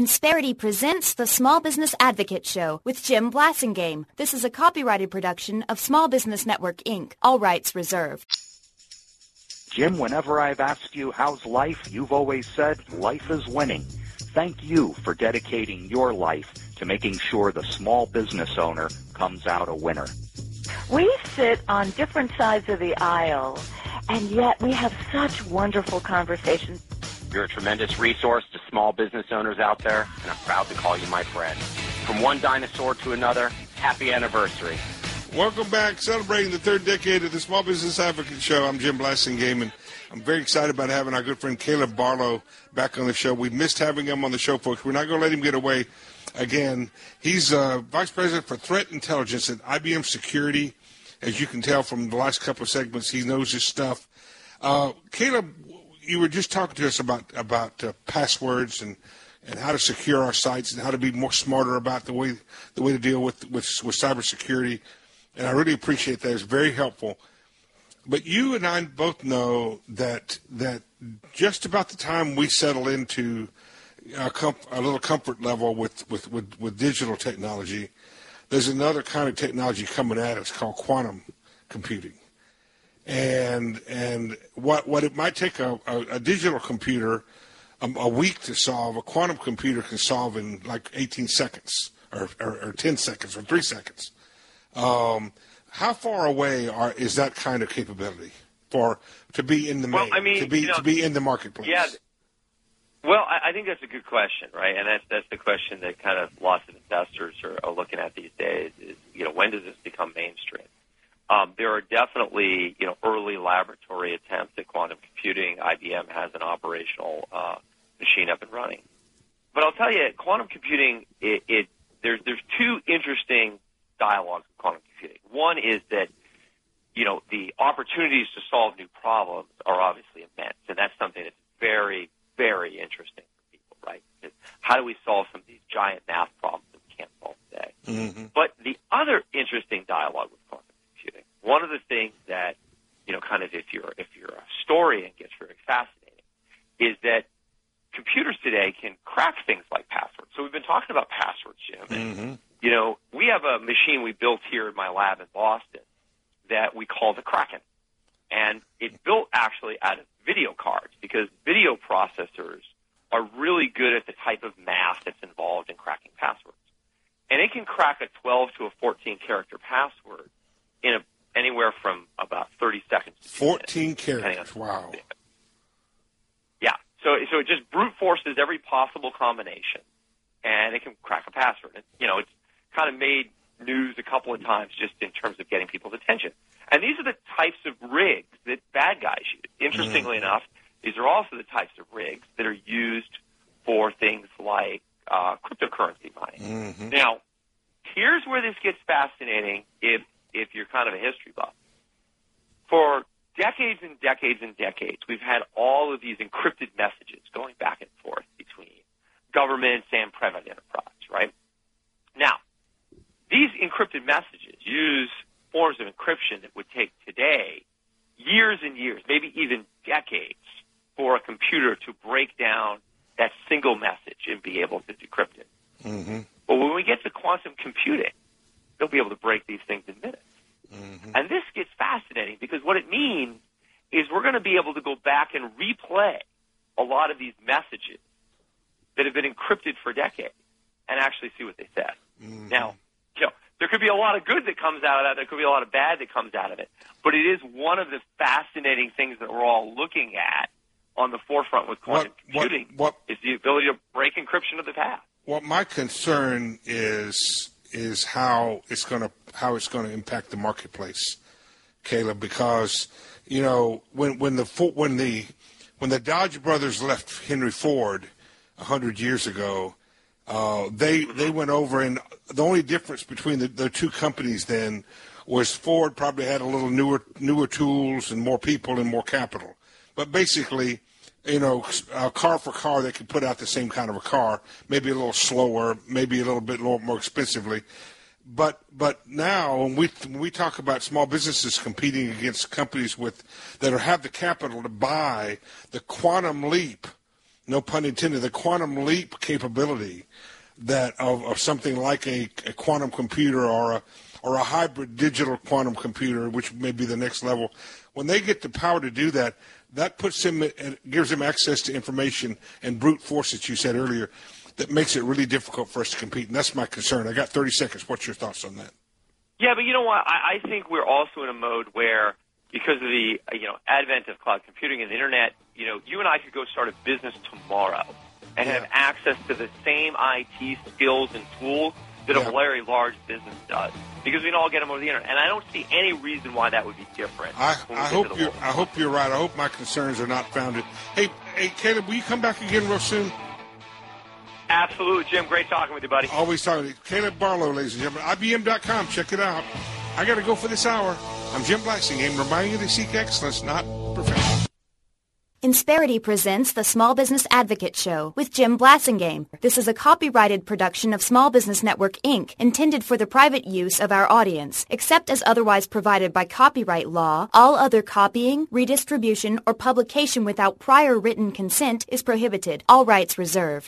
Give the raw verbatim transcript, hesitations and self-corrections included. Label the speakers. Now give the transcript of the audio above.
Speaker 1: Insperity presents the Small Business Advocate Show with Jim Blasingame. This is a copyrighted production of Small Business Network, Incorporated. All rights reserved.
Speaker 2: Jim, whenever I've asked you how's life, you've always said life is winning. Thank you for dedicating your life to making sure the small business owner comes out a winner.
Speaker 3: We sit on different sides of the aisle, and yet we have such wonderful conversations.
Speaker 4: You're a tremendous resource to small business owners out there, and I'm proud to call you my friend. From one dinosaur to another, happy anniversary.
Speaker 5: Welcome back, celebrating the third decade of the Small Business Advocate Show. I'm Jim Blasingame, and I'm very excited about having our good friend Caleb Barlow back on the show. We missed having him on the show, folks. We're not going to let him get away again. He's uh, Vice President for Threat Intelligence at I B M Security. As you can tell from the last couple of segments, he knows his stuff. Uh, Caleb, you were just talking to us about about uh, passwords and, and how to secure our sites and how to be more smarter about the way the way to deal with with, with cybersecurity. And I really appreciate that. It's very helpful. But you and I both know that that just about the time we settle into a, comf- a little comfort level with, with, with, with digital technology, there's another kind of technology coming at us called quantum computing. And and what what it might take a, a, a digital computer a, a week to solve, a quantum computer can solve in like eighteen seconds or, or, or ten seconds or three seconds. Um, how far away are, is that kind of capability for to be in the
Speaker 6: well,
Speaker 5: main,
Speaker 6: I mean,
Speaker 5: to be
Speaker 6: you know,
Speaker 5: to be in the marketplace?
Speaker 6: Yeah. Well, I, I think that's a good question, right? And that's that's the question that kind of lots of investors are, are looking at these days. Is you know when does this become mainstream? Um, there are definitely you know early laboratory attempts at quantum computing. I B M has an operational uh, machine up and running. But I'll tell you, quantum computing it, it there's there's two interesting dialogues with quantum computing. One is that, you know, the opportunities to solve new problems are obviously immense, and that's something that's very, very interesting for people, right? Because how do we solve some of these giant math problems that we can't solve today? Mm-hmm. But the other interesting dialogue with quantum computing, one of the things that, you know, kind of if you're if you're a historian gets very fascinating, is that computers today can crack things like passwords. So we've been talking about passwords, Jim, and mm-hmm. You know, we have a machine we built here in my lab in Boston that we call the Kraken. And it's built actually out of video cards because video processors are really good at the type of math that's involved in cracking passwords. And it can crack a twelve to a fourteen character password in a, anywhere from about thirty seconds to
Speaker 5: fourteen
Speaker 6: minutes,
Speaker 5: characters, wow.
Speaker 6: Yeah, so, so it just brute forces every possible combination, and it can crack a password. And, you know, it's kind of made news a couple of times just in terms of getting people's attention. And these are the types of rigs that bad guys use. Interestingly mm-hmm. enough, these are also the types of rigs that are used for things like uh, cryptocurrency mining. Mm-hmm. Now, here's where this gets fascinating if, if you're kind of a history buff. For decades and decades and decades, we've had all of these encrypted messages going back and forth between governments and private enterprise, right? Now, these encrypted messages use forms of encryption that would take today years and years, maybe even decades, for a computer to break down that single message and be able to decrypt it. Mm-hmm. But when we get to quantum computing, they'll be able to break these things in minutes. Mm-hmm. And this gets fascinating because what it means is we're going to be able to go back and replay a lot of these messages that have been encrypted for decades and actually see what they said. Mm-hmm. Now, you know, there could be a lot of good that comes out of that. There could be a lot of bad that comes out of it. But it is one of the fascinating things that we're all looking at on the forefront with quantum what, computing what, what, is the ability to break encryption of the past.
Speaker 5: What my concern is is how it's going to how it's going to impact the marketplace, Caleb, because you know when when the when the when the Dodge brothers left Henry Ford a hundred years ago. Uh, they they went over, and the only difference between the, the two companies then was Ford probably had a little newer newer tools and more people and more capital. But basically, you know, uh, car for car, they could put out the same kind of a car, maybe a little slower, maybe a little bit more, more expensively. But but now when we when we talk about small businesses competing against companies with that are, have the capital to buy the quantum leap no pun intended, the quantum leap capability that of, of something like a, a quantum computer or a or a hybrid digital quantum computer, which may be the next level, when they get the power to do that, that puts them, it gives them access to information and brute force that you said earlier, that makes it really difficult for us to compete. And that's my concern. I got thirty seconds. What's your thoughts on that?
Speaker 6: Yeah, but you know what? I, I think we're also in a mode where, because of the you know advent of cloud computing and the internet, you know, you and I could go start a business tomorrow and
Speaker 5: yeah.
Speaker 6: have access to the same I T skills and tools that yeah. a very large business does, because we can all get them over the internet. And I don't see any reason why that would be different.
Speaker 5: I, I hope you're. I hope you're right. I hope my concerns are not founded. Hey, hey, Caleb, will you come back again real soon?
Speaker 6: Absolutely, Jim. Great talking with you, buddy.
Speaker 5: Always talking to you. Caleb Barlow, ladies and gentlemen. I B M dot com. Check it out. I got to go for this hour. I'm Jim Blasingame, reminding you to seek excellence, not perfection.
Speaker 1: Insperity presents the Small Business Advocate Show with Jim Blasingame. This is a copyrighted production of Small Business Network, Incorporated, intended for the private use of our audience. Except as otherwise provided by copyright law, all other copying, redistribution, or publication without prior written consent is prohibited. All rights reserved.